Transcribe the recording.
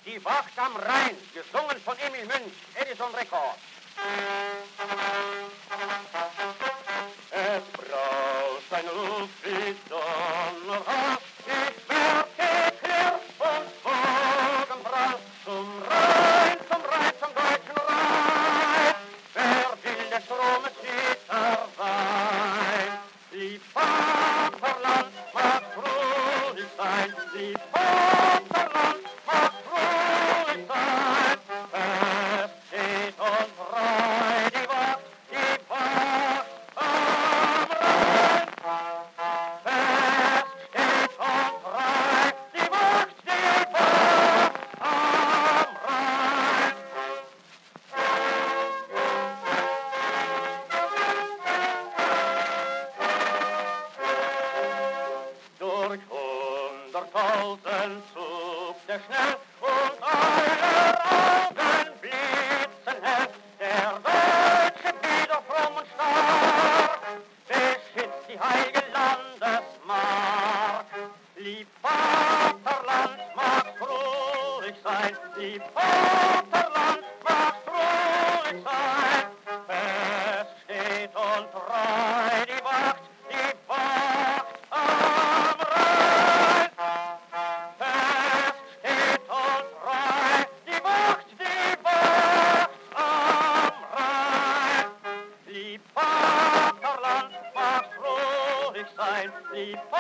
Die Wacht am Rhein, gesungen von Emil Münch, Edison Rekord. Es braust ein Luft wie Donnerhall, ich merke Klirr und Wogenprall. Zum Rhein, zum deutschen Rhein, wer will des Stromes Ritter sein? Die Vaterland mag fröhlich sein, die Vaterland mag fröhlich sein. Es steht uns frei die Wacht am Rhein. Es steht uns frei die Wacht am Rhein. Durch 100.000 zuckt er schnell und alle Augen blitzen hell. Der Deutsche wieder fromm und stark beschützt die heilige Landesmark. Lieb Vaterland, mag's ruhig sein, lieb Vaterland, mag's ruhig sein. Fest steht und frei die Wacht am Rhein. Fest steht und frei die Wacht am Rhein. Lieb Vaterland, mag's ruhig sein, lieb